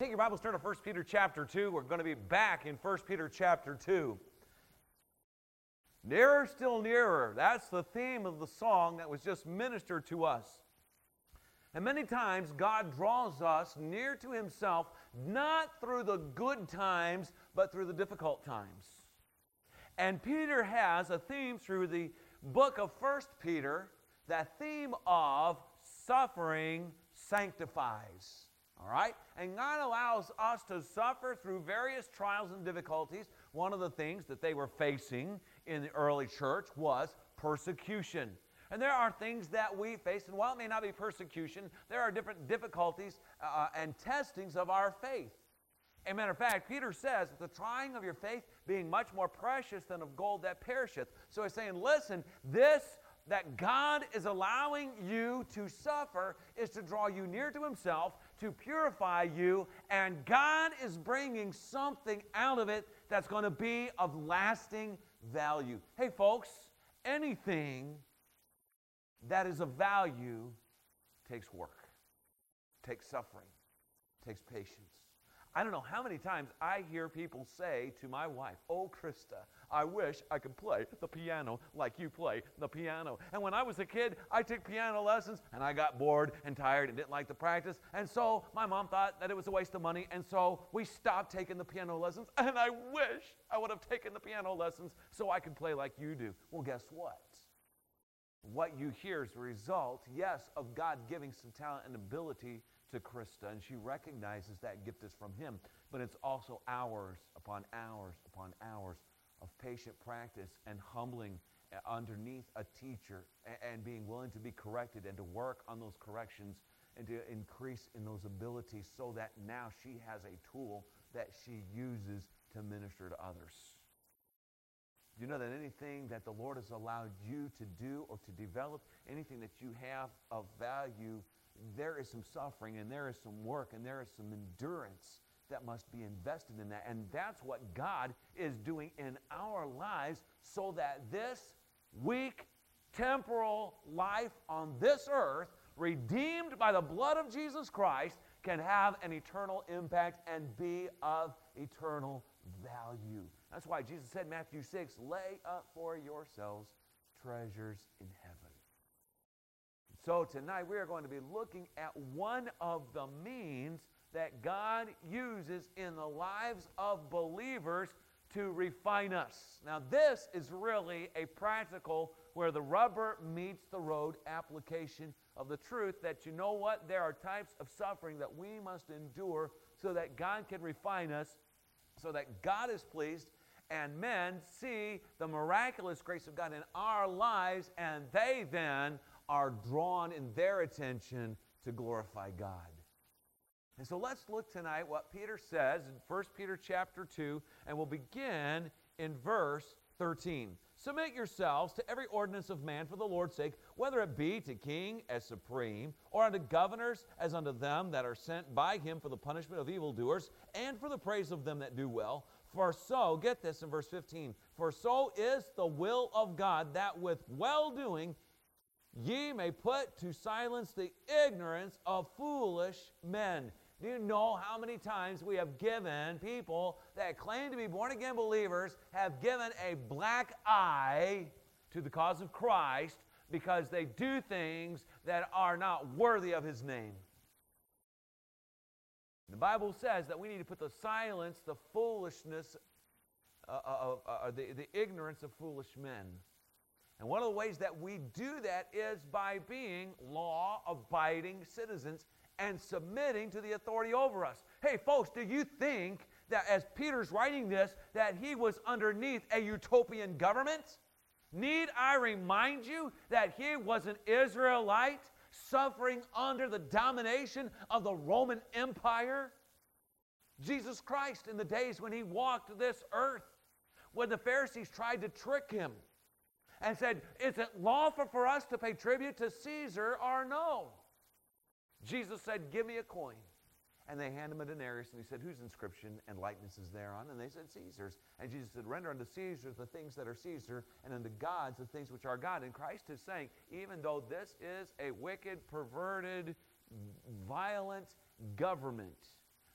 Take your Bibles, turn to 1 Peter chapter 2. We're going to be back in 1 Peter chapter 2. Nearer, still nearer. That's the theme of the song that was just ministered to us. And many times God draws us near to Himself, not through the good times, but through the difficult times. And Peter has a theme through the book of 1 Peter, that theme of suffering sanctifies. All right? And God allows us to suffer through various trials and difficulties. One of the things that they were facing in the early church was persecution. And there are things that we face, and while it may not be persecution, there are different difficulties and testings of our faith. As a matter of fact, Peter says, the trying of your faith being much more precious than of gold that perisheth. So he's saying, listen, this that God is allowing you to suffer is to draw you near to Himself, to purify you, and God is bringing something out of it that's going to be of lasting value. Hey folks, anything that is of value takes work, takes suffering, takes patience. I don't know how many times I hear people say to my wife, "Oh, Krista, I wish I could play the piano like you play the piano." And when I was a kid, I took piano lessons, and I got bored and tired and didn't like the practice. And so my mom thought that it was a waste of money, and so we stopped taking the piano lessons. And I wish I would have taken the piano lessons so I could play like you do. Well, guess what? What you hear is the result, yes, of God giving some talent and ability to Krista, and she recognizes that gift is from Him, but it's also hours upon hours upon hours of patient practice and humbling underneath a teacher and being willing to be corrected and to work on those corrections and to increase in those abilities so that now she has a tool that she uses to minister to others. Do you know that anything that the Lord has allowed you to do or to develop, anything that you have of value, there is some suffering and there is some work and there is some endurance that must be invested in that. And that's what God is doing in our lives so that this weak, temporal life on this earth, redeemed by the blood of Jesus Christ, can have an eternal impact and be of eternal value. That's why Jesus said in Matthew 6, "Lay up for yourselves treasures in heaven." So tonight we are going to be looking at one of the means that God uses in the lives of believers to refine us. Now this is really a practical, where the rubber meets the road application of the truth that, you know what, there are types of suffering that we must endure so that God can refine us, so that God is pleased and men see the miraculous grace of God in our lives, and they then are drawn in their attention to glorify God. And so let's look tonight what Peter says in 1 Peter chapter 2, and we'll begin in verse 13. "Submit yourselves to every ordinance of man for the Lord's sake, whether it be to king as supreme, or unto governors as unto them that are sent by him for the punishment of evildoers, and for the praise of them that do well. For so," get this in verse 15, "for so is the will of God, that with well-doing ye may put to silence the ignorance of foolish men." Do you know how many times we have given people that claim to be born-again believers, have given a black eye to the cause of Christ because they do things that are not worthy of His name? The Bible says that we need to put to silence the foolishness, the ignorance of foolish men. And one of the ways that we do that is by being law-abiding citizens and submitting to the authority over us. Hey, folks, do you think that as Peter's writing this, that he was underneath a utopian government? Need I remind you that he was an Israelite suffering under the domination of the Roman Empire? Jesus Christ, in the days when He walked this earth, when the Pharisees tried to trick Him and said, "Is it lawful for us to pay tribute to Caesar or no?" Jesus said, "Give me a coin." And they handed him a denarius, and He said, "Whose inscription and likeness is thereon?" And they said, "Caesar's." And Jesus said, "Render unto Caesar the things that are Caesar, and unto God the things which are God." And Christ is saying, even though this is a wicked, perverted, violent government,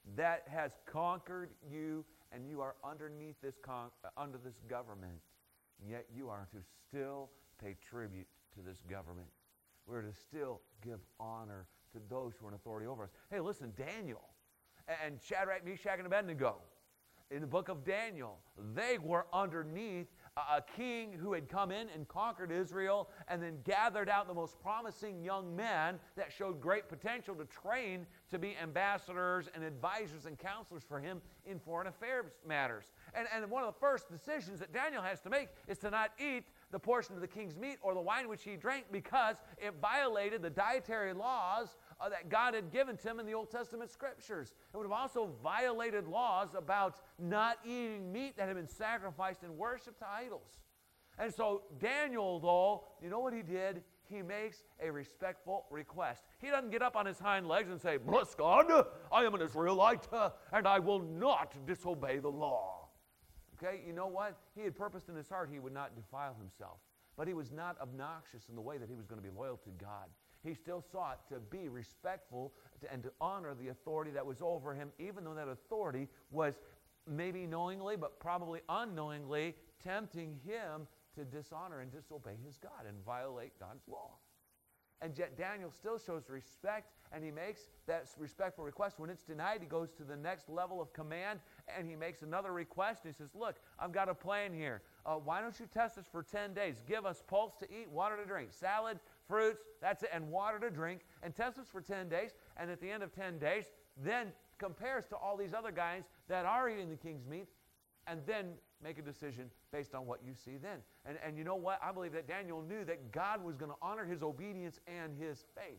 that has conquered you, and you are underneath this under this government, yet you are to still pay tribute to this government. We're to still give honor to those who are in authority over us. Hey, listen, Daniel and Shadrach, Meshach, and Abednego, in the book of Daniel, they were underneath a king who had come in and conquered Israel and then gathered out the most promising young men that showed great potential to train to be ambassadors and advisors and counselors for him in foreign affairs matters. And one of the first decisions that Daniel has to make is to not eat the portion of the king's meat or the wine which he drank, because it violated the dietary laws that God had given to him in the Old Testament scriptures. It would have also violated laws about not eating meat that had been sacrificed in worship to idols. And so Daniel, though, you know what he did? He makes a respectful request. He doesn't get up on his hind legs and say, "Bless God, I am an Israelite, and I will not disobey the law." Okay, you know what? He had purposed in his heart he would not defile himself. But he was not obnoxious in the way that he was going to be loyal to God. He still sought to be respectful and to honor the authority that was over him, even though that authority was maybe knowingly, but probably unknowingly, tempting him to dishonor and disobey his God and violate God's law. And yet Daniel still shows respect, and he makes that respectful request. When it's denied, he goes to the next level of command, and he makes another request. He says, "Look, I've got a plan here. Why don't you test us for 10 days? Give us pulse to eat, water to drink, salad, fruits, that's it, and water to drink, and test us for 10 days. And at the end of 10 days, then compare us to all these other guys that are eating the king's meat, and then make a decision based on what you see then." And you know what? I believe that Daniel knew that God was going to honor his obedience and his faith.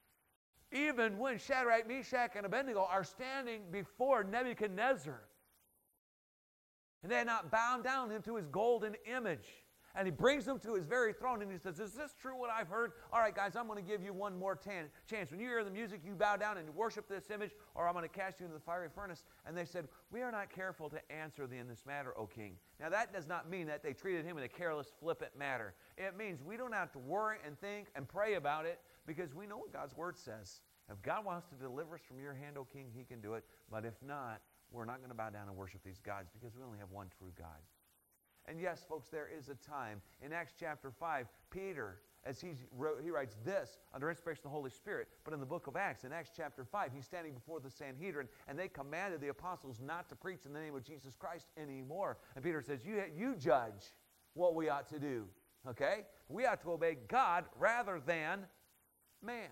Even when Shadrach, Meshach, and Abednego are standing before Nebuchadnezzar, and they had not bowed down into his golden image. And he brings them to his very throne, and he says, "Is this true what I've heard? All right, guys, I'm going to give you one more chance. When you hear the music, you bow down and worship this image, or I'm going to cast you into the fiery furnace." And they said, "We are not careful to answer thee in this matter, O king." Now, that does not mean that they treated him in a careless, flippant manner. It means we don't have to worry and think and pray about it, because we know what God's word says. If God wants to deliver us from your hand, O king, he can do it. But if not, we're not going to bow down and worship these gods, because we only have one true God. And yes, folks, there is a time. In Acts chapter 5, Peter, as he writes this under inspiration of the Holy Spirit, but in the book of Acts, in Acts chapter 5, he's standing before the Sanhedrin, and they commanded the apostles not to preach in the name of Jesus Christ anymore. And Peter says, you judge what we ought to do, okay? We ought to obey God rather than man.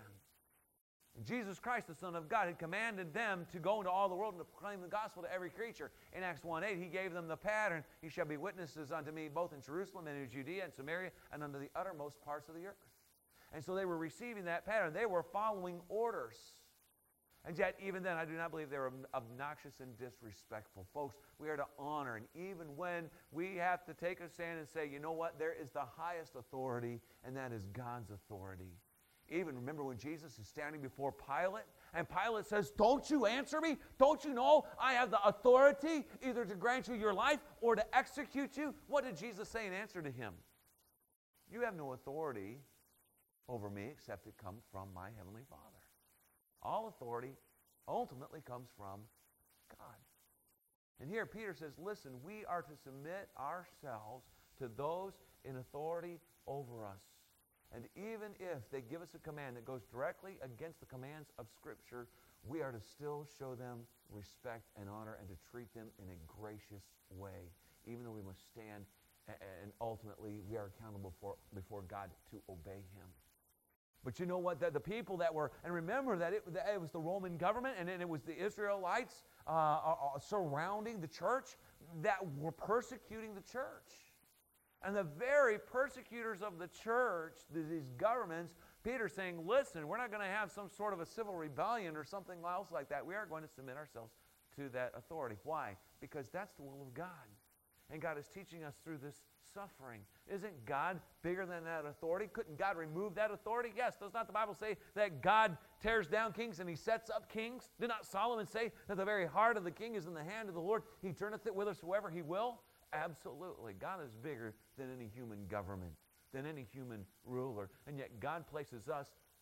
Jesus Christ, the Son of God, had commanded them to go into all the world and to proclaim the gospel to every creature. In Acts 1:8, he gave them the pattern. "Ye shall be witnesses unto me both in Jerusalem and in Judea and Samaria and unto the uttermost parts of the earth." And so they were receiving that pattern. They were following orders. And yet, even then, I do not believe they were obnoxious and disrespectful. Folks, we are to honor. And even when we have to take a stand and say, you know what, there is the highest authority, and that is God's authority. Even remember when Jesus is standing before Pilate, and Pilate says, "Don't you answer me? Don't you know I have the authority either to grant you your life or to execute you?" What did Jesus say in answer to him? "You have no authority over me except it come from my heavenly Father." All authority ultimately comes from God. And here Peter says, listen, we are to submit ourselves to those in authority over us. And even if they give us a command that goes directly against the commands of Scripture, we are to still show them respect and honor and to treat them in a gracious way, even though we must stand and ultimately we are accountable before God to obey him. But you know what? The people that were, and remember that it was the Roman government and then it was the Israelites surrounding the church that were persecuting the church. And the very persecutors of the church, these governments, Peter's saying, listen, we're not going to have some sort of a civil rebellion or something else like that. We are going to submit ourselves to that authority. Why? Because that's the will of God. And God is teaching us through this suffering. Isn't God bigger than that authority? Couldn't God remove that authority? Yes. Does not the Bible say that God tears down kings and he sets up kings? Did not Solomon say that the very heart of the king is in the hand of the Lord? He turneth it whithersoever he will? Absolutely. God is bigger than any human government, than any human ruler. And yet God places us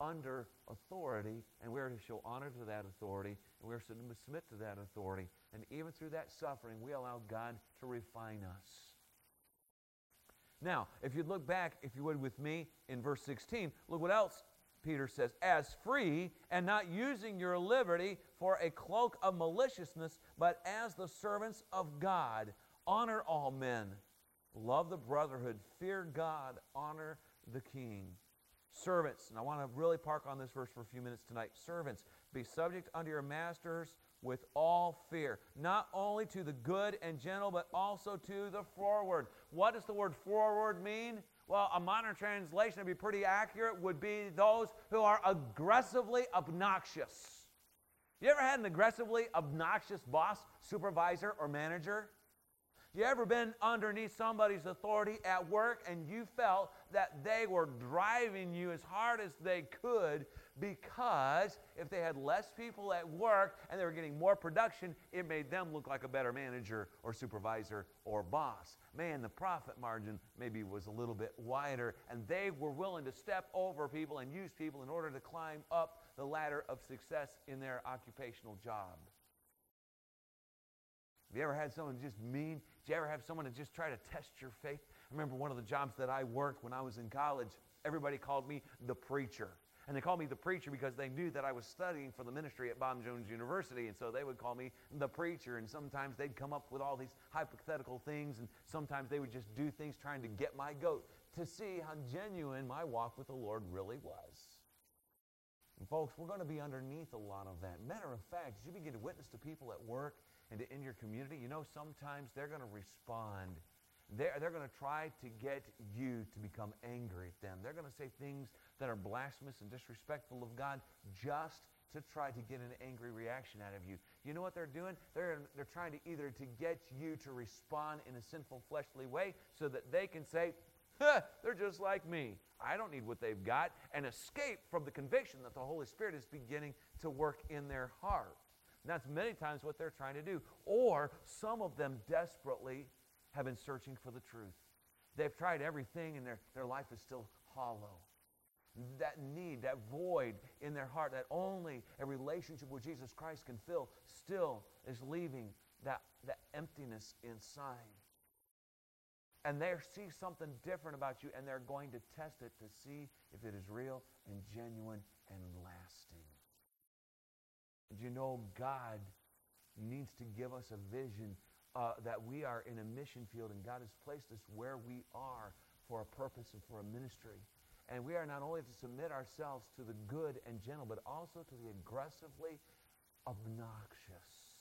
under authority, and we are to show honor to that authority, and we are to submit to that authority. And even through that suffering, we allow God to refine us. Now, if you look back, if you would with me, in verse 16, look what else Peter says. As free, and not using your liberty for a cloak of maliciousness, but as the servants of God. Honor all men. Love the brotherhood. Fear God. Honor the king. Servants, and I want to really park on this verse for a few minutes tonight. Servants, be subject unto your masters with all fear, not only to the good and gentle, but also to the froward. What does the word froward mean? Well, a modern translation, to be pretty accurate, would be those who are aggressively obnoxious. You ever had an aggressively obnoxious boss, supervisor, or manager? You ever been underneath somebody's authority at work and you felt that they were driving you as hard as they could because if they had less people at work and they were getting more production, it made them look like a better manager or supervisor or boss? Man, the profit margin maybe was a little bit wider, and they were willing to step over people and use people in order to climb up the ladder of success in their occupational job. Have you ever had someone just mean? Did you ever have someone to just try to test your faith? I remember one of the jobs that I worked when I was in college, everybody called me the preacher. And they called me the preacher because they knew that I was studying for the ministry at Bob Jones University, and so they would call me the preacher, and sometimes they'd come up with all these hypothetical things, and sometimes they would just do things trying to get my goat to see how genuine my walk with the Lord really was. And folks, we're going to be underneath a lot of that. Matter of fact, as you begin to witness to people at work and in your community, you know, sometimes they're going to respond. They're going to try to get you to become angry at them. They're going to say things that are blasphemous and disrespectful of God just to try to get an angry reaction out of you. You know what they're doing? They're trying to either to get you to respond in a sinful, fleshly way so that they can say, they're just like me. I don't need what they've got, and escape from the conviction that the Holy Spirit is beginning to work in their heart. And that's many times what they're trying to do. Or some of them desperately have been searching for the truth. They've tried everything, and their life is still hollow. That need, that void in their heart that only a relationship with Jesus Christ can fill, still is leaving that emptiness inside. And they see something different about you, and they're going to test it to see if it is real and genuine and lasting. And you know, God needs to give us a vision that we are in a mission field, and God has placed us where we are for a purpose and for a ministry. And we are not only to submit ourselves to the good and gentle, but also to the aggressively obnoxious.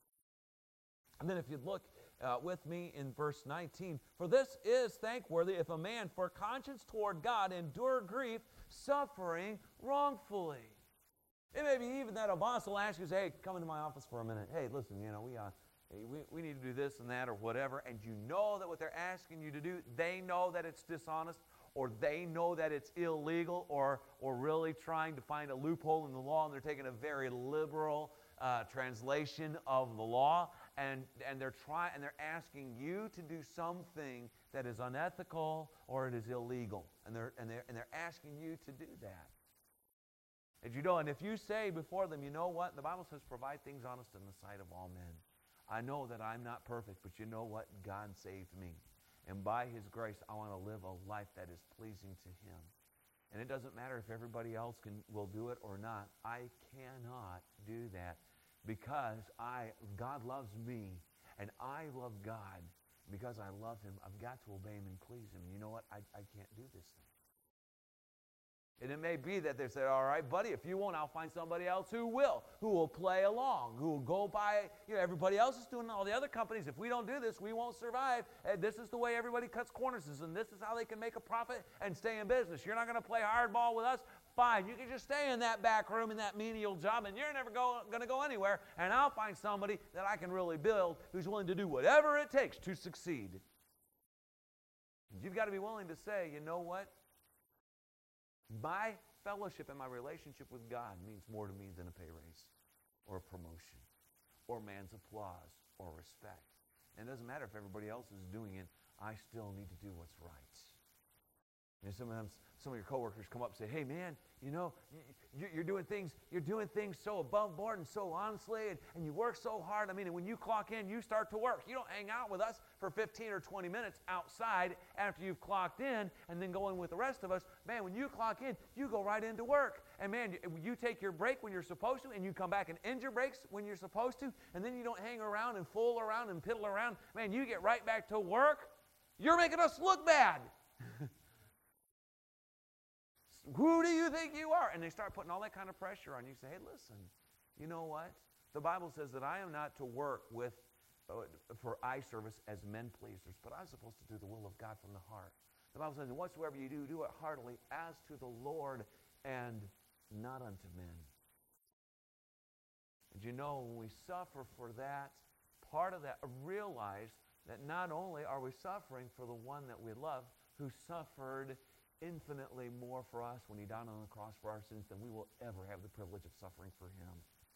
And then if you look with me in verse 19, for this is thankworthy if a man for conscience toward God endure grief, suffering wrongfully. It may be even that a boss will ask you, say, hey, come into my office for a minute. Hey, listen, you know, we need to do this and that or whatever, and you know that what they're asking you to do, they know that it's dishonest, or they know that it's illegal, or really trying to find a loophole in the law, and they're taking a very liberal translation of the law, and they're asking you to do something that is unethical or it is illegal, and they're asking you to do that. And you know, and if you say before them, you know what? The Bible says, provide things honest in the sight of all men. I know that I'm not perfect, but you know what? God saved me. And by His grace, I want to live a life that is pleasing to Him. And it doesn't matter if everybody else will do it or not. I cannot do that because God loves me, and I love God. Because I love Him, I've got to obey Him and please Him. And you know what? I can't do this thing. And it may be that they say, all right, buddy, if you won't, I'll find somebody else who will play along, who will go by, everybody else is doing, all the other companies. If we don't do this, we won't survive. And this is the way everybody cuts corners, and this is how they can make a profit and stay in business. You're not going to play hardball with us? Fine. You can just stay in that back room in that menial job, and you're never going to go anywhere, and I'll find somebody that I can really build who's willing to do whatever it takes to succeed. You've got to be willing to say, you know what? My fellowship and my relationship with God means more to me than a pay raise or a promotion or man's applause or respect. And it doesn't matter if everybody else is doing it, I still need to do what's right. And sometimes some of your coworkers come up and say, hey, man, you know, you're doing things so above board and so honestly, and you work so hard. I mean, and when you clock in, you start to work. You don't hang out with us for 15 or 20 minutes outside after you've clocked in and then go in with the rest of us. Man, when you clock in, you go right into work. And man, you take your break when you're supposed to, and you come back and end your breaks when you're supposed to, and then you don't hang around and fool around and piddle around. Man, you get right back to work. You're making us look bad. Who do you think you are? And they start putting all that kind of pressure on you. Say, hey, listen, you know what? The Bible says that I am not to work for eye service as men pleasers, but I'm supposed to do the will of God from the heart. The Bible says, and whatsoever you do, do it heartily as to the Lord and not unto men. And you know, when we suffer for that, part of that, realize that not only are we suffering for the one that we love, who suffered infinitely more for us when he died on the cross for our sins than we will ever have the privilege of suffering for him.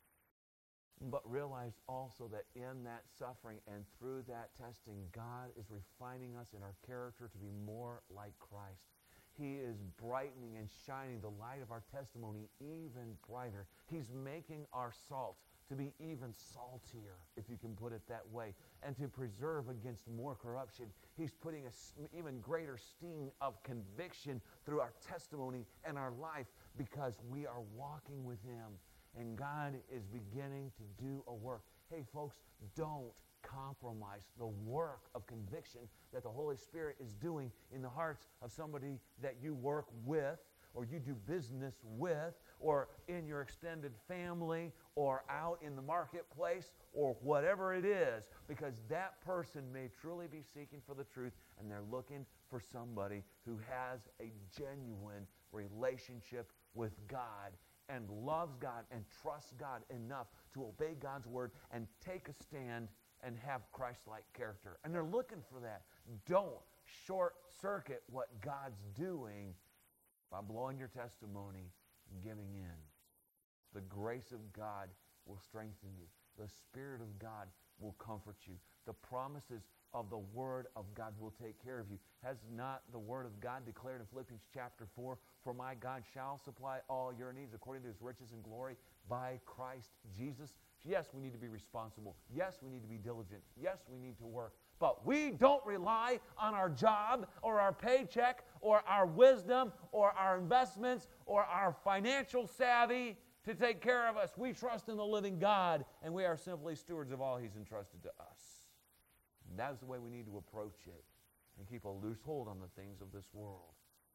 But realize also that in that suffering and through that testing, God is refining us in our character to be more like Christ. He is brightening and shining the light of our testimony even brighter. He's making our salt to be even saltier, if you can put it that way, and to preserve against more corruption. He's putting an even greater sting of conviction through our testimony and our life because we are walking with him, and God is beginning to do a work. Hey, folks, don't compromise the work of conviction that the Holy Spirit is doing in the hearts of somebody that you work with, or you do business with, or in your extended family, or out in the marketplace, or whatever it is, because that person may truly be seeking for the truth, and they're looking for somebody who has a genuine relationship with God, and loves God, and trusts God enough to obey God's word, and take a stand, and have Christ-like character. And they're looking for that. Don't short-circuit what God's doing by blowing your testimony and giving in. The grace of God will strengthen you. The Spirit of God will comfort you. The promises of the Word of God will take care of you. Has not the Word of God declared in Philippians chapter 4, for my God shall supply all your needs according to his riches and glory by Christ Jesus? Yes, we need to be responsible. Yes, we need to be diligent. Yes, we need to work. But we don't rely on our job or our paycheck or our wisdom or our investments or our financial savvy to take care of us. We trust in the living God, and we are simply stewards of all he's entrusted to us. And that's the way we need to approach it and keep a loose hold on the things of this world.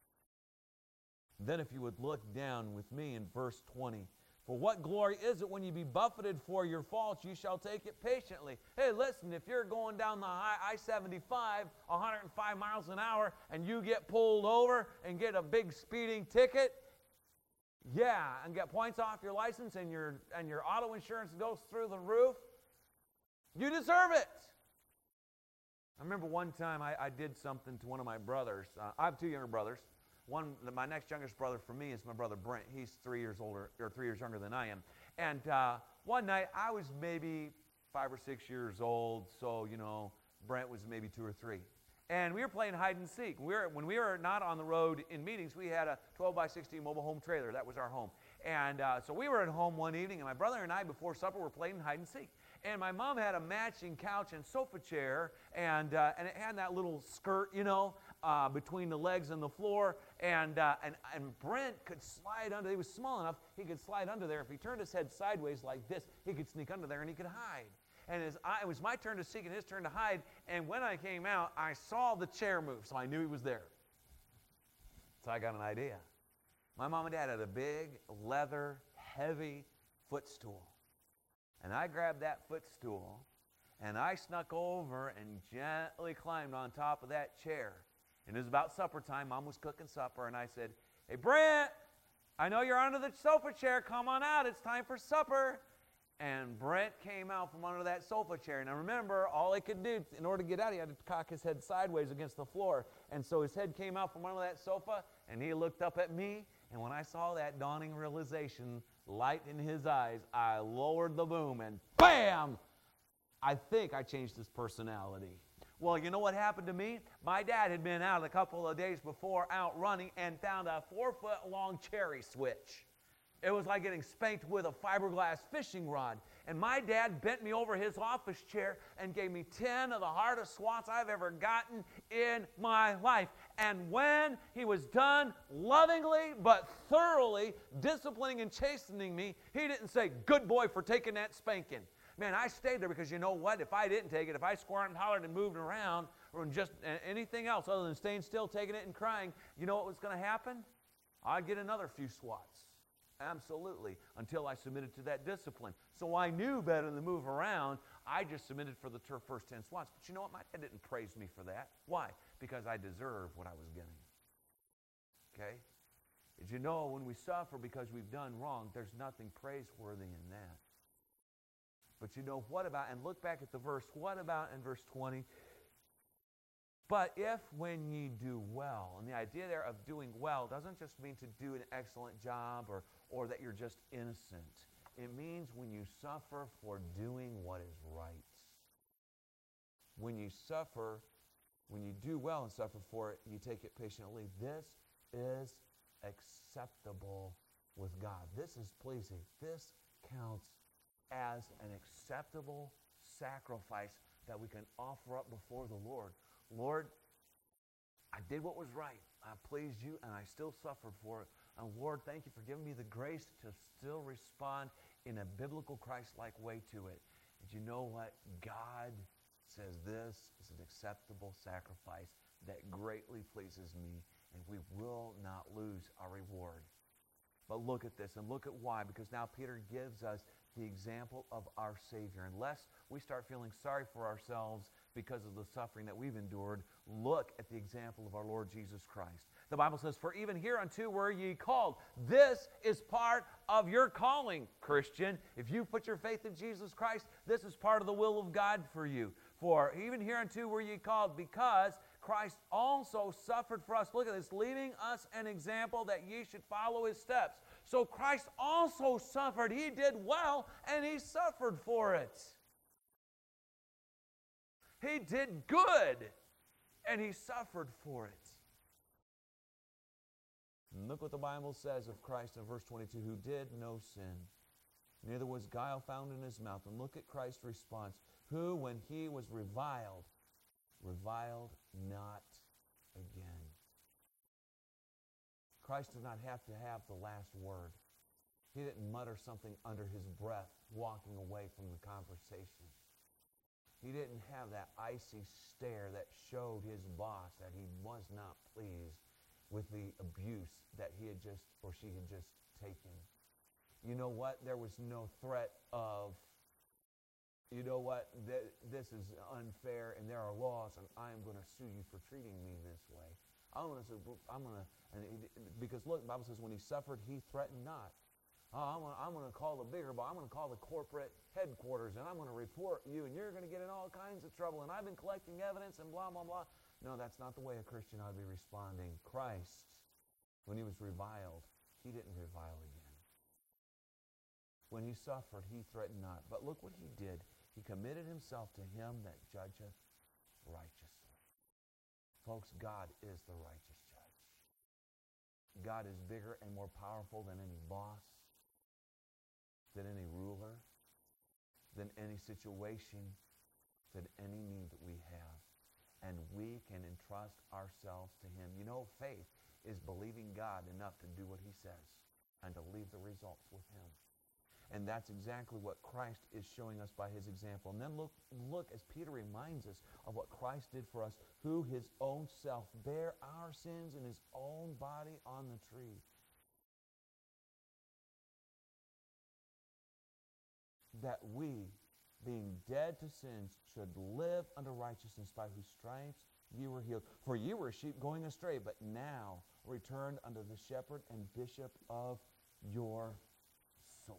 Then if you would look down with me in verse 20. For what glory is it when you be buffeted for your faults, you shall take it patiently. Hey, listen, if you're going down the I-75, 105 miles an hour, and you get pulled over and get a big speeding ticket, yeah, and get points off your license and your auto insurance goes through the roof, you deserve it. I remember one time I did something to one of my brothers. I have two younger brothers. My next youngest brother for me is my brother Brent. He's 3 years older, or 3 years younger than I am. And one night, I was maybe 5 or 6 years old, so, you know, Brent was maybe 2 or 3. And we were playing hide and seek. When we were not on the road in meetings, we had a 12-by-16 mobile home trailer. That was our home. And so we were at home one evening, and my brother and I, before supper, were playing hide and seek. And my mom had a matching couch and sofa chair, and it had that little skirt, you know, between the legs and the floor, and Brent could slide under. He was small enough, he could slide under there. If he turned his head sideways like this, he could sneak under there and he could hide. And it was my turn to seek and his turn to hide, and when I came out, I saw the chair move, so I knew he was there. So I got an idea. My mom and dad had a big, leather, heavy footstool. And I grabbed that footstool, and I snuck over and gently climbed on top of that chair. And it was about supper time. Mom was cooking supper, and I said, "Hey, Brent, I know you're under the sofa chair. Come on out. It's time for supper." And Brent came out from under that sofa chair. And I remember, all he could do, in order to get out, he had to cock his head sideways against the floor. And so his head came out from under that sofa, and he looked up at me. And when I saw that dawning realization, light in his eyes, I lowered the boom, and bam! I think I changed his personality. Well, you know what happened to me? My dad had been out a couple of days before out running and found a 4-foot-long cherry switch. It was like getting spanked with a fiberglass fishing rod. And my dad bent me over his office chair and gave me 10 of the hardest swats I've ever gotten in my life. And when he was done lovingly but thoroughly disciplining and chastening me, he didn't say, "Good boy for taking that spanking." Man, I stayed there because you know what? If I didn't take it, if I squirmed and hollered and moved around or just anything else other than staying still, taking it and crying, you know what was going to happen? I'd get another few swats. Absolutely, until I submitted to that discipline. So I knew better than to move around. I just submitted for the first 10 swats. But you know what? My dad didn't praise me for that. Why? Because I deserved what I was getting. Okay? Did you know when we suffer because we've done wrong, there's nothing praiseworthy in that. But you know, what about, and look back at the verse, what about in verse 20? But if when ye do well, and the idea there of doing well doesn't just mean to do an excellent job or that you're just innocent. It means when you suffer for doing what is right. When you suffer, when you do well and suffer for it, you take it patiently. This is acceptable with God. This is pleasing. This counts as an acceptable sacrifice that we can offer up before the Lord. Lord, I did what was right. I pleased you, and I still suffered for it. And Lord, thank you for giving me the grace to still respond in a biblical, Christ-like way to it. And you know what? God says this is an acceptable sacrifice that greatly pleases me, and we will not lose our reward. But look at this, and look at why, because now Peter gives us the example of our Savior. Unless we start feeling sorry for ourselves because of the suffering that we've endured, look at the example of our Lord Jesus Christ. The Bible says, "For even hereunto were ye called." This is part of your calling, Christian. If you put your faith in Jesus Christ, this is part of the will of God for you. "For even hereunto were ye called, because Christ also suffered for us." Look at this, "leaving us an example that ye should follow his steps." So Christ also suffered. He did well, and he suffered for it. He did good, and he suffered for it. And look what the Bible says of Christ in verse 22, "who did no sin, neither was guile found in his mouth." And look at Christ's response, "who, when he was reviled, reviled not again." Christ did not have to have the last word. He didn't mutter something under his breath walking away from the conversation. He didn't have that icy stare that showed his boss that he was not pleased with the abuse that he had just, or she had just taken. You know what? There was no threat of, you know what, this is unfair and there are laws and I am going to sue you for treating me this way. Because look, the Bible says when he suffered, he threatened not. I'm going to call the bigger boss. I'm going to call the corporate headquarters, and I'm going to report you, and you're going to get in all kinds of trouble, and I've been collecting evidence, and blah, blah, blah. No, that's not the way a Christian ought to be responding. Christ, when he was reviled, he didn't revile again. When he suffered, he threatened not. But look what he did. He committed himself to him that judgeth righteously. Folks, God is the righteous judge. God is bigger and more powerful than any boss, than any ruler, than any situation, than any need that we have. And we can entrust ourselves to him. You know, faith is believing God enough to do what he says and to leave the results with him. And that's exactly what Christ is showing us by his example. And then look as Peter reminds us of what Christ did for us, who his own self bare our sins in his own body on the tree. That we, being dead to sins, should live unto righteousness, by whose stripes ye were healed. For ye were sheep going astray, but now returned unto the shepherd and bishop of your souls.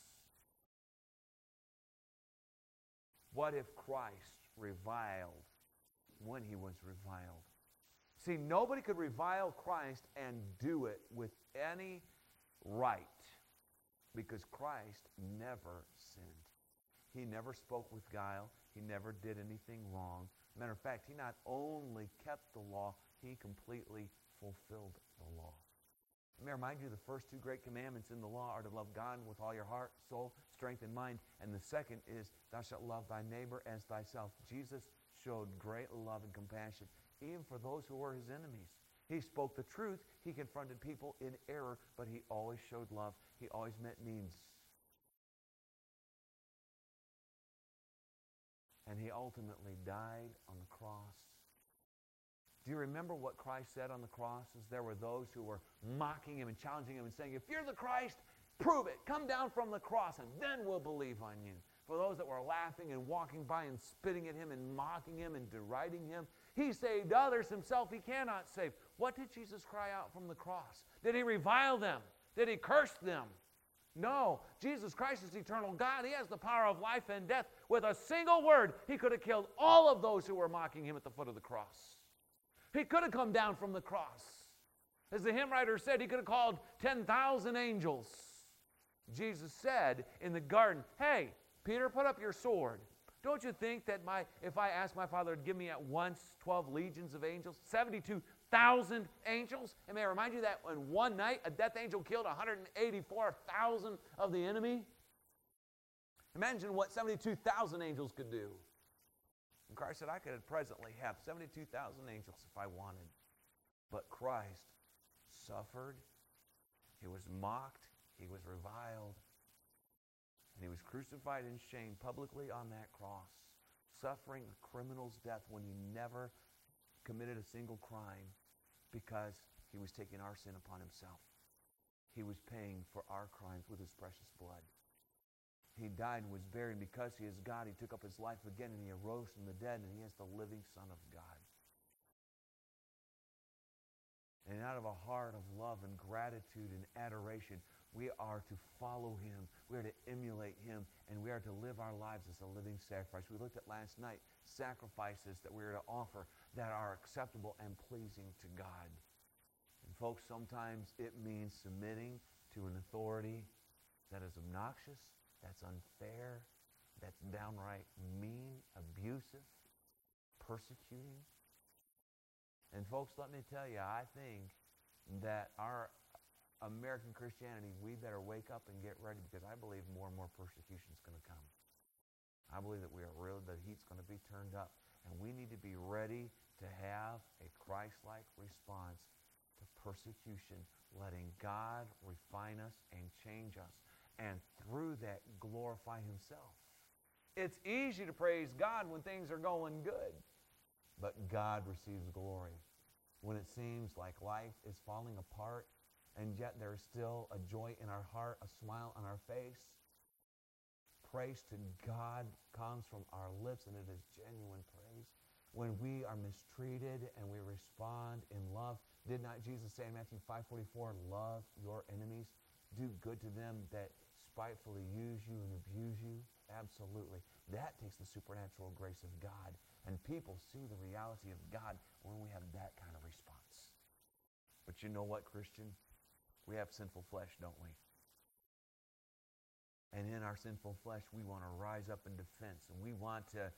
What if Christ reviled when he was reviled? See, nobody could revile Christ and do it with any right, because Christ never sinned. He never spoke with guile. He never did anything wrong. Matter of fact, he not only kept the law, he completely fulfilled the law. Let me remind you, the first two great commandments in the law are to love God with all your heart, soul, strength, and mind. And the second is, thou shalt love thy neighbor as thyself. Jesus showed great love and compassion, even for those who were his enemies. He spoke the truth. He confronted people in error, but he always showed love. He always met needs. And he ultimately died on the cross. Do you remember what Christ said on the cross? As there were those who were mocking him and challenging him and saying, if you're the Christ, prove it. Come down from the cross and then we'll believe on you. For those that were laughing and walking by and spitting at him and mocking him and deriding him, he saved others. Himself he cannot save. What did Jesus cry out from the cross? Did he revile them? Did he curse them? No. Jesus Christ is eternal God. He has the power of life and death. With a single word, he could have killed all of those who were mocking him at the foot of the cross. He could have come down from the cross. As the hymn writer said, he could have called 10,000 angels. Jesus said in the garden, hey, Peter, put up your sword. Don't you think that if I asked my Father to give me at once 12 legions of angels, 72,000 angels? And may I remind you that in one night, a death angel killed 184,000 of the enemy? Imagine what 72,000 angels could do. And Christ said, I could presently have 72,000 angels if I wanted. But Christ suffered. He was mocked. He was reviled. And he was crucified in shame publicly on that cross, suffering a criminal's death when he never committed a single crime because he was taking our sin upon himself. He was paying for our crimes with his precious blood. He died and was buried, and because he is God, he took up his life again, and he arose from the dead, and he is the living Son of God. And out of a heart of love and gratitude and adoration, we are to follow him, we are to emulate him, and we are to live our lives as a living sacrifice. We looked at last night sacrifices that we are to offer that are acceptable and pleasing to God. And folks, sometimes it means submitting to an authority that is obnoxious, that's unfair, that's downright mean, abusive, persecuting. And folks, let me tell you, I think that our American Christianity, we better wake up and get ready, because I believe more and more persecution is going to come. I believe that the heat's going to be turned up, and we need to be ready to have a Christ-like response to persecution, letting God refine us and change us, and through that glorify himself. It's easy to praise God when things are going good, but God receives glory when it seems like life is falling apart, and yet there is still a joy in our heart, a smile on our face. Praise to God comes from our lips, and it is genuine praise. When we are mistreated and we respond in love, did not Jesus say in Matthew 5:44, love your enemies, do good to them that spitefully use you and abuse you? Absolutely. That takes the supernatural grace of God, and people see the reality of God when we have that kind of response. But you know what, Christian? We have sinful flesh, don't we? And in our sinful flesh, we want to rise up in defense, and we want to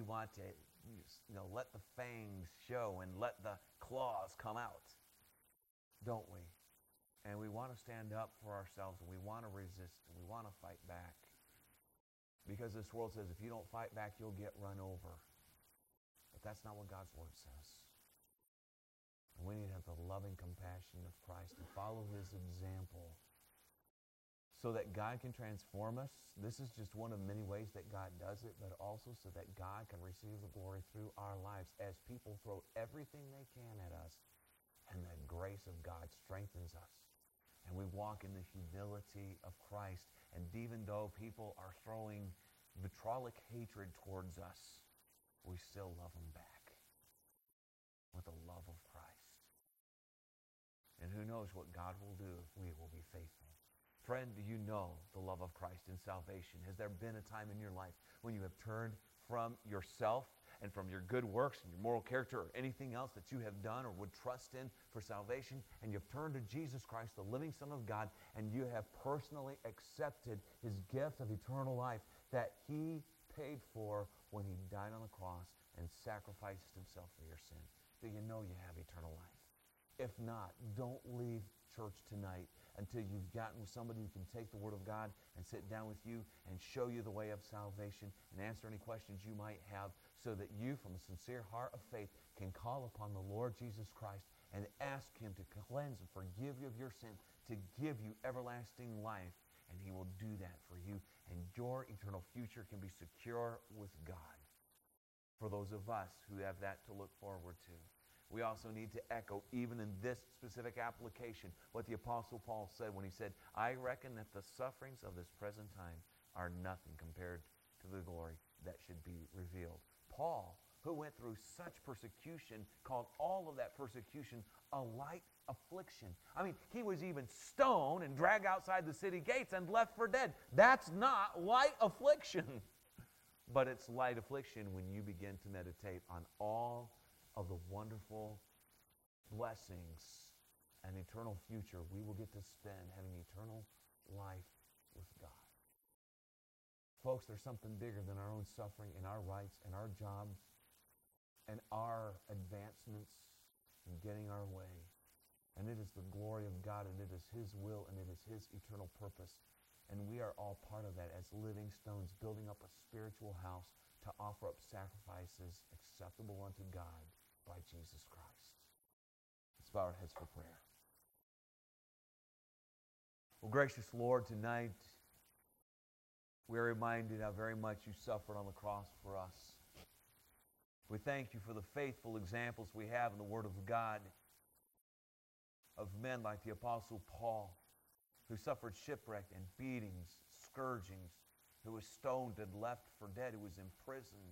let the fangs show and let the claws come out, don't we? And we want to stand up for ourselves, and we want to resist, and we want to fight back. Because this world says if you don't fight back, you'll get run over. But that's not what God's Word says. And we need to have the loving compassion of Christ and follow his example so that God can transform us. This is just one of many ways that God does it, but also so that God can receive the glory through our lives as people throw everything they can at us, and the grace of God strengthens us. And we walk in the humility of Christ. And even though people are throwing vitriolic hatred towards us, we still love them back with the love of Christ. And who knows what God will do if we will be faithful. Friend, do you know the love of Christ in salvation? Has there been a time in your life when you have turned from yourself and from your good works and your moral character or anything else that you have done or would trust in for salvation, and you've turned to Jesus Christ, the living Son of God, and you have personally accepted his gift of eternal life that he paid for when he died on the cross and sacrificed himself for your sin? Do you know you have eternal life? If not, don't leave church tonight until you've gotten with somebody who can take the Word of God and sit down with you and show you the way of salvation and answer any questions you might have, so that you, from a sincere heart of faith, can call upon the Lord Jesus Christ and ask him to cleanse and forgive you of your sin, to give you everlasting life, and he will do that for you, and your eternal future can be secure with God. For those of us who have that to look forward to, we also need to echo, even in this specific application, what the Apostle Paul said when he said, I reckon that the sufferings of this present time are nothing compared to the glory that should be revealed. Paul, who went through such persecution, called all of that persecution a light affliction. I mean, he was even stoned and dragged outside the city gates and left for dead. That's not light affliction. But it's light affliction when you begin to meditate on all of the wonderful blessings and eternal future we will get to spend having eternal life with God. Folks, there's something bigger than our own suffering and our rights and our jobs and our advancements in getting our way. And it is the glory of God, and it is his will, and it is his eternal purpose. And we are all part of that as living stones, building up a spiritual house to offer up sacrifices acceptable unto God by Jesus Christ. Let's bow our heads for prayer. Well, gracious Lord, tonight we are reminded how very much you suffered on the cross for us. We thank you for the faithful examples we have in the Word of God of men like the Apostle Paul, who suffered shipwreck and beatings, scourgings, who was stoned and left for dead, who was imprisoned.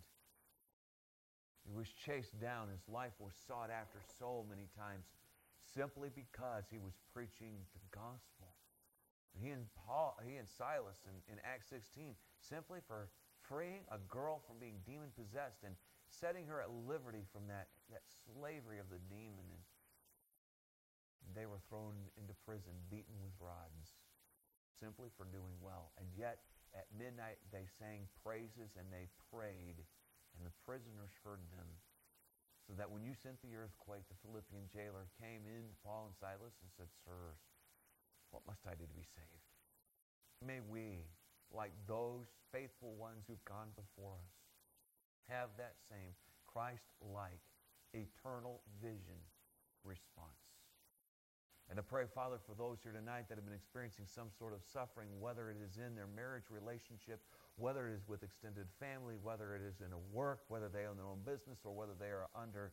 He was chased down. His life was sought after so many times simply because he was preaching the gospel. He and Silas in Acts 16, simply for freeing a girl from being demon-possessed and setting her at liberty from that slavery of the demon. And they were thrown into prison, beaten with rods, simply for doing well. And yet, at midnight, they sang praises and they prayed, and the prisoners heard them. So that when you sent the earthquake, the Philippian jailer came in to Paul and Silas and said, Sirs, what must I do to be saved? May we, like those faithful ones who've gone before us, have that same Christ-like, eternal vision response. And I pray, Father, for those here tonight that have been experiencing some sort of suffering, whether it is in their marriage relationship, whether it is with extended family, whether it is in a work, whether they own their own business, or whether they are under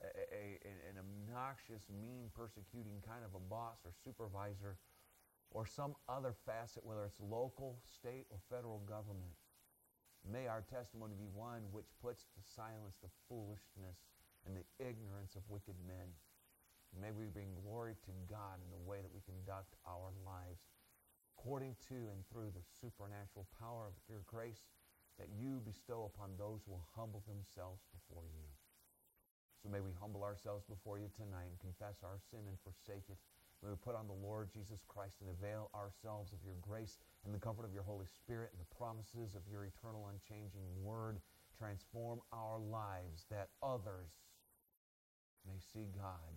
an obnoxious, mean, persecuting kind of a boss or supervisor, or some other facet, whether it's local, state, or federal government. May our testimony be one which puts to silence the foolishness and the ignorance of wicked men. May we bring glory to God in the way that we conduct our lives, according to and through the supernatural power of your grace that you bestow upon those who will humble themselves before you. So may we humble ourselves before you tonight and confess our sin and forsake it. May we put on the Lord Jesus Christ and avail ourselves of your grace and the comfort of your Holy Spirit and the promises of your eternal unchanging word. Transform our lives that others may see God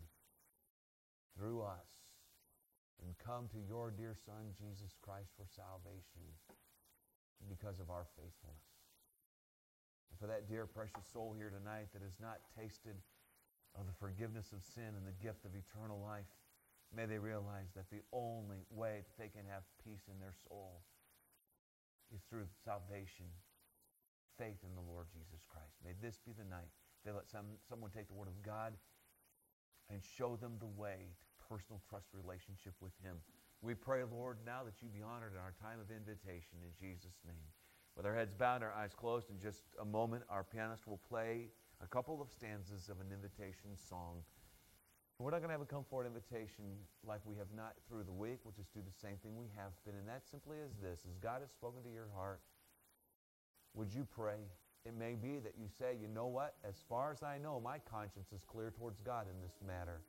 through us and come to your dear Son, Jesus Christ, for salvation because of our faithfulness. And for that dear precious soul here tonight that has not tasted of the forgiveness of sin and the gift of eternal life, may they realize that the only way that they can have peace in their soul is through salvation, faith in the Lord Jesus Christ. May this be the night they let someone take the Word of God and show them the way to personal trust relationship with Him. We pray, Lord, now that you be honored in our time of invitation in Jesus' name. With our heads bowed and our eyes closed, in just a moment, our pianist will play a couple of stanzas of an invitation song. We're not going to have a come forward invitation like we have not through the week. We'll just do the same thing we have been, and that simply is this. As God has spoken to your heart, would you pray? It may be that you say, you know what? As far as I know, my conscience is clear towards God in this matter.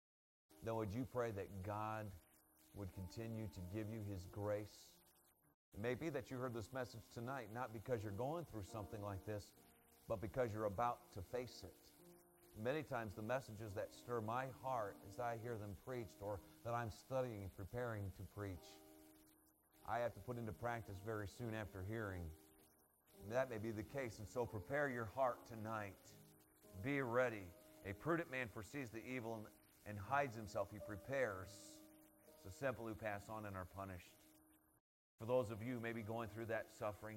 Then would you pray that God would continue to give you His grace It may be that you heard this message tonight not because you're going through something like this, but because you're about to face it. Many times the messages that stir my heart as I hear them preached or that I'm studying and preparing to preach, I have to put into practice very soon after hearing. And that may be the case, and so prepare your heart tonight. Be ready. A prudent man foresees the evil and hides himself. He prepares. So simple who pass on and are punished. For those of you maybe going through that suffering,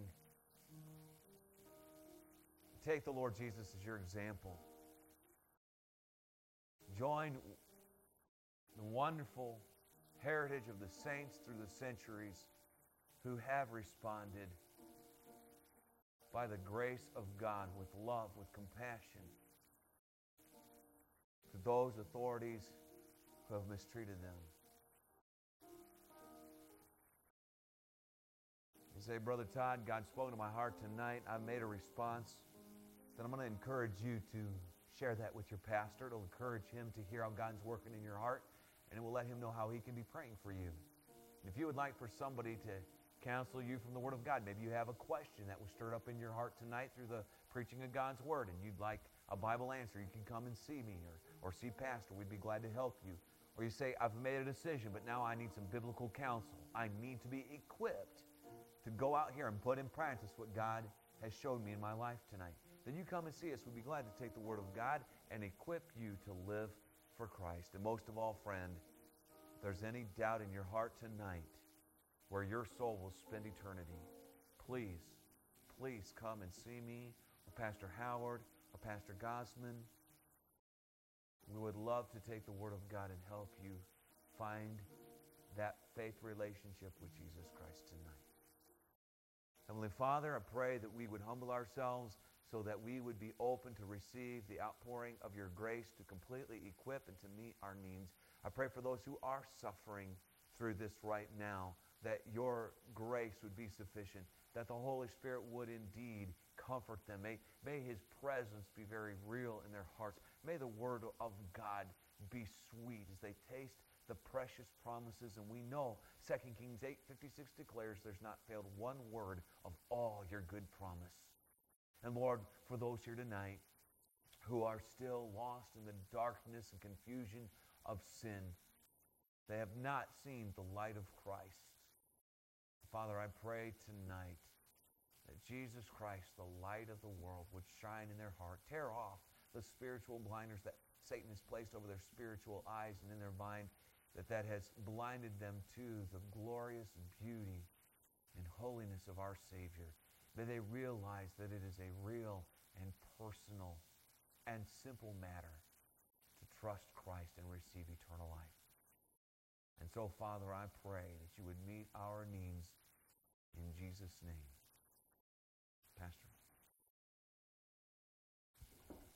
take the Lord Jesus as your example. Join the wonderful heritage of the saints through the centuries who have responded by the grace of God with love, with compassion to those authorities who have mistreated them. You say, Brother Todd, God spoke to my heart tonight. I made a response. Then I'm going to encourage you to share that with your pastor. It'll encourage him to hear how God's working in your heart, and it will let him know how he can be praying for you. And if you would like for somebody to counsel you from the Word of God, maybe you have a question that was stirred up in your heart tonight through the preaching of God's Word, and you'd like a Bible answer, you can come and see me or see Pastor. We'd be glad to help you. Or you say, I've made a decision, but now I need some biblical counsel. I need to be equipped to go out here and put in practice what God has showed me in my life tonight. Then you come and see us. We'd be glad to take the Word of God and equip you to live for Christ. And most of all, friend, if there's any doubt in your heart tonight where your soul will spend eternity, please come and see me or Pastor Howard or Pastor Gosman. We would love to take the Word of God and help you find that faith relationship with Jesus Christ tonight. Heavenly Father, I pray that we would humble ourselves so that we would be open to receive the outpouring of your grace to completely equip and to meet our needs. I pray for those who are suffering through this right now, that your grace would be sufficient, that the Holy Spirit would indeed comfort them. May his presence be very real in their hearts. May the word of God be sweet as they taste the precious promises. And we know 2 Kings 8:56 declares there's not failed one word of all your good promise. And Lord, for those here tonight who are still lost in the darkness and confusion of sin, they have not seen the light of Christ. Father, I pray tonight that Jesus Christ, the light of the world, would shine in their heart. Tear off the spiritual blinders that Satan has placed over their spiritual eyes and in their mind, that has blinded them to the glorious beauty and holiness of our Savior. May they realize that it is a real and personal and simple matter to trust Christ and receive eternal life. And so, Father, I pray that you would meet our needs in Jesus' name. Pastor.